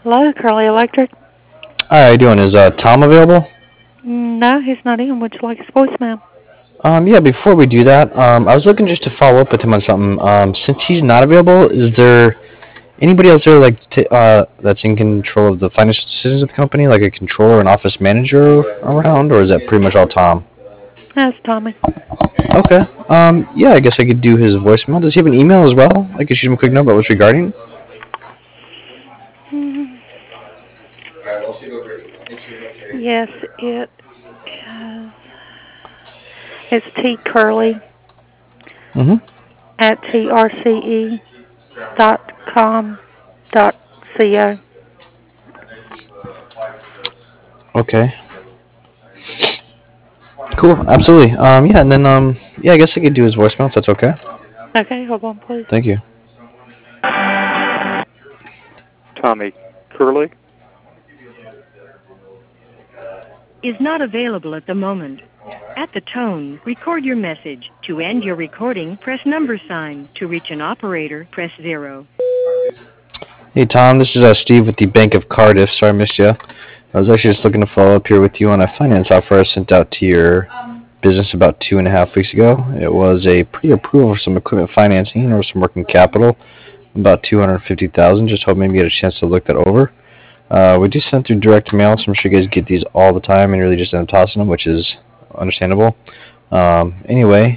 Hello, Curly Electric. Hi, how you doing? Is Tom available? No, he's not in. Would you like his voicemail? Yeah, before we do that, I was looking just to follow up with him on something. Since he's not available, is there anybody else there that's in control of the financial decisions of the company, like a controller, an office manager around, or is that pretty much all Tom? That's Tommy. Okay. Yeah, I guess I could do his voicemail. Does he have an email as well? I could shoot him a quick note about what's regarding. Mhm. Yes, it is. It's T Curly Mm-hmm. at trce.com.co. Okay. Cool. Absolutely. Yeah, and then yeah, I guess I could do his voicemail if that's okay. Okay, hold on, please. Thank you. Tommy Curley. Is not available at the moment. At the tone, record your message. To end your recording, press #sign. To reach an operator, press 0. Hey Tom, this is Steve with the Bank of Cardiff. Sorry I missed you. I was actually just looking to follow up here with you on a finance offer I sent out to your business about 2.5 weeks ago. It was a pre-approval for some equipment financing or some working capital, about 250,000. Just hope maybe you get a chance to look that over. We do send through direct mail, so I'm sure you guys get these all the time and really just end up tossing them, which is understandable. Anyway,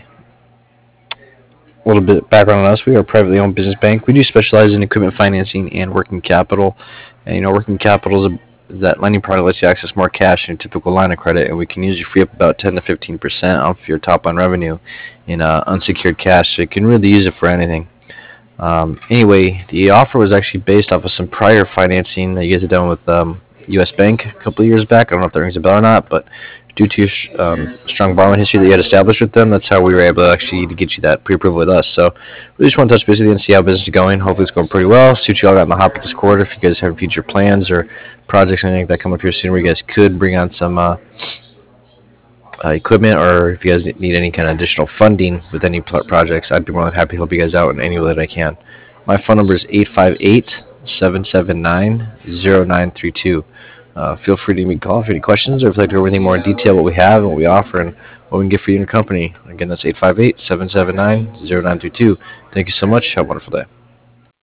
a little bit of background on us. We are a privately owned business bank. We do specialize in equipment financing and working capital. And working capital is that lending product lets you access more cash than your typical line of credit, and we can usually free up about 10 to 15% off your top line revenue in unsecured cash. So you can really use it for anything. Anyway, the offer was actually based off of some prior financing that you guys had done with U.S. Bank a couple of years back. I don't know if that rings a bell or not, but due to your strong borrowing history that you had established with them, that's how we were able to actually to get you that pre-approval with us. So we just want to touch base with you and see how business is going. Hopefully it's going pretty well. See what you all got in the hopper this quarter. If you guys have future plans or projects or anything like that come up here soon where you guys could bring on some equipment, or if you guys need any kind of additional funding with any projects, I'd be more than happy to help you guys out in any way that I can. My phone number is 858-779-0932. Feel free to give me a call if you have any questions or if you'd like to go anything more in detail what we have and what we offer and what we can get for you and your company. Again, that's 858-779-0932. Thank you so much. Have a wonderful day.